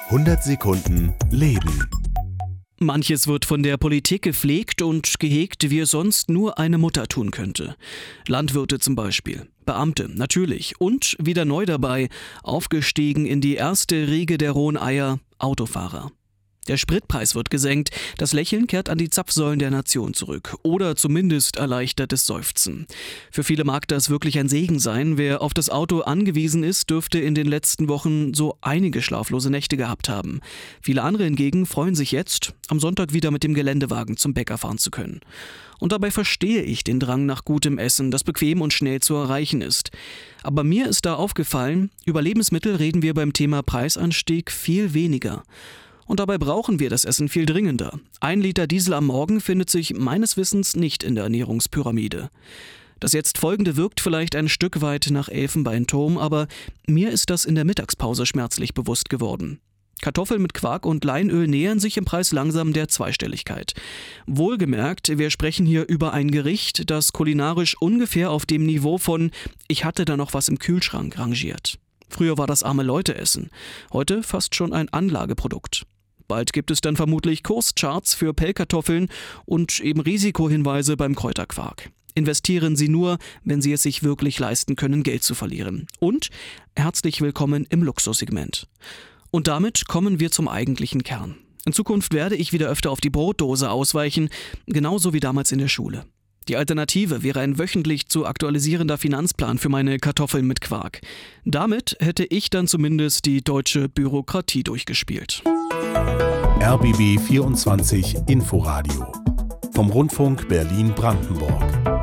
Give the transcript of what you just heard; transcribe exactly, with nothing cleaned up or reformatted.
hundert Sekunden Leben. Manches wird von der Politik gepflegt und gehegt, wie es sonst nur eine Mutter tun könnte. Landwirte zum Beispiel, Beamte, natürlich. Und wieder neu dabei, aufgestiegen in die erste Riege der rohen Eier, Autofahrer. Der Spritpreis wird gesenkt, das Lächeln kehrt an die Zapfsäulen der Nation zurück. Oder zumindest erleichtertes Seufzen. Für viele mag das wirklich ein Segen sein. Wer auf das Auto angewiesen ist, dürfte in den letzten Wochen so einige schlaflose Nächte gehabt haben. Viele andere hingegen freuen sich jetzt, am Sonntag wieder mit dem Geländewagen zum Bäcker fahren zu können. Und dabei verstehe ich den Drang nach gutem Essen, das bequem und schnell zu erreichen ist. Aber mir ist da aufgefallen, über Lebensmittel reden wir beim Thema Preisanstieg viel weniger. Und dabei brauchen wir das Essen viel dringender. Ein Liter Diesel am Morgen findet sich meines Wissens nicht in der Ernährungspyramide. Das jetzt Folgende wirkt vielleicht ein Stück weit nach Elfenbeinturm, aber mir ist das in der Mittagspause schmerzlich bewusst geworden. Kartoffeln mit Quark und Leinöl nähern sich im Preis langsam der Zweistelligkeit. Wohlgemerkt, wir sprechen hier über ein Gericht, das kulinarisch ungefähr auf dem Niveau von „Ich hatte da noch was im Kühlschrank" rangiert. Früher war das arme Leute-Essen, heute fast schon ein Anlageprodukt. Bald gibt es dann vermutlich Kurscharts für Pellkartoffeln und eben Risikohinweise beim Kräuterquark. Investieren Sie nur, wenn Sie es sich wirklich leisten können, Geld zu verlieren. Und herzlich willkommen im Luxussegment. Und damit kommen wir zum eigentlichen Kern. In Zukunft werde ich wieder öfter auf die Brotdose ausweichen, genauso wie damals in der Schule. Die Alternative wäre ein wöchentlich zu aktualisierender Finanzplan für meine Kartoffeln mit Quark. Damit hätte ich dann zumindest die deutsche Bürokratie durchgespielt. R B B vierundzwanzig Inforadio vom Rundfunk Berlin-Brandenburg.